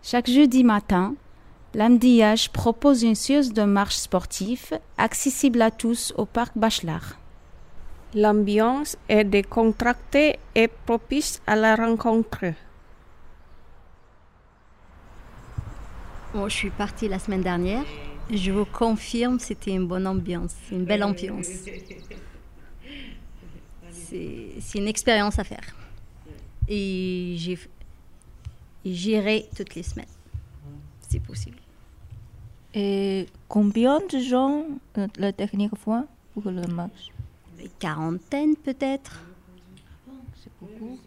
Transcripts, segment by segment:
Chaque jeudi matin, l'Amdiage propose une séance de marche sportive accessible à tous au parc Bachelard. L'ambiance est décontractée et propice à la rencontre. Bon, je suis partie la semaine dernière. Je vous confirme, c'était une bonne ambiance, une belle ambiance. C'est une expérience à faire. Et j'irai toutes les semaines. C'est possible. Et combien de gens la dernière fois pour le match? Une quarantaine peut-être. C'est beaucoup.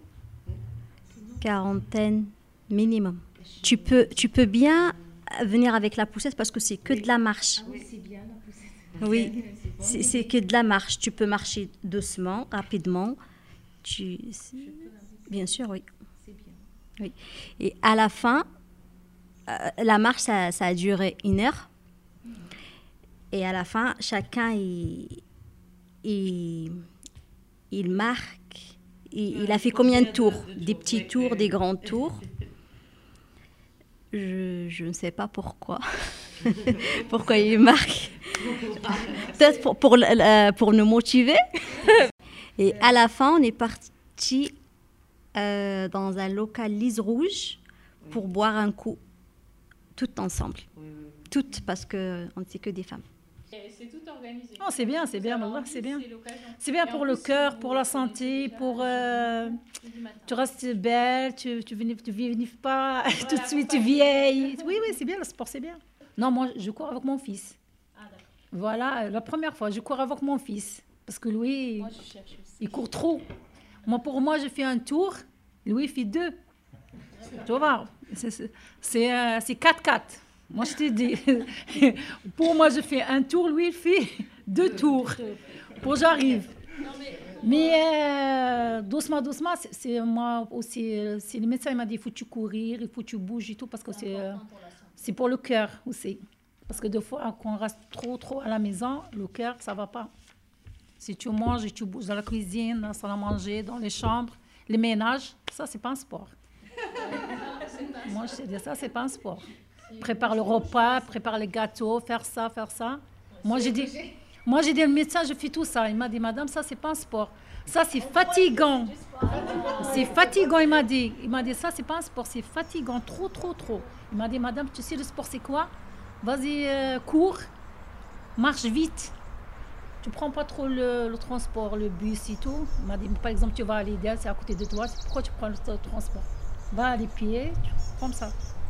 Quarantaine minimum. Tu peux bien venir avec la poussette parce que c'est que de la marche. Oui, c'est bien la poussette. Oui, c'est que de la marche. Tu peux marcher doucement, rapidement. Bien sûr, oui. C'est bien. Oui. Et à la fin, la marche, ça a duré 1 heure. Et à la fin, chacun, il marque. Il a fait combien de tours? Des petits tours, des grands tours. Je ne sais pas pourquoi. Pourquoi il marque. Peut-être pour nous motiver. Et à la fin, on est parti dans un local Lise Rouge pour boire un coup, toutes ensemble. Toutes, parce qu'on ne sait que des femmes. C'est tout organisé. Oh, c'est bien, c'est bien. C'est bien pour le cœur, pour la santé, pour... tu restes belle, tu vieillis pas, voilà, tout de suite tu vieilles. Oui, c'est bien, le sport, c'est bien. Non, moi, je cours avec mon fils. Ah, d'accord. Voilà, la première fois, je cours avec mon fils. Parce que lui, moi, je cherche aussi. Il court trop. Pour moi, je fais un tour, lui, il fait 2. Tu vois, c'est 4-4. Moi, je t'ai dit, pour moi, je fais un tour, lui, il fait 2 tours. Pour j'arrive. Mais doucement, c'est moi aussi. C'est le médecin, il m'a dit, il faut que tu courir, il faut que tu bouges et tout, parce que c'est pour le cœur aussi. Parce que des fois, quand on reste trop à la maison, le cœur, ça ne va pas. Si tu manges et tu bouges dans la cuisine, dans la salle à manger, dans les chambres, les ménages, ça, c'est pas un sport. Moi, je te dis ça, c'est pas un sport. Prépare le repas, prépare les gâteaux, faire ça. Moi, j'ai dit au médecin, je fais tout ça. Il m'a dit, madame, ça, c'est pas un sport. Ça, c'est fatigant. C'est fatigant, il m'a dit. Ça, c'est pas un sport, c'est fatigant, trop. Il m'a dit, madame, tu sais, le sport, c'est quoi? Vas-y, cours, marche vite. Tu prends pas trop le transport, le bus et tout. Il m'a dit, par exemple, tu vas à l'idéal, c'est à côté de toi. Pourquoi tu prends le transport? Va à les pieds, comme ça.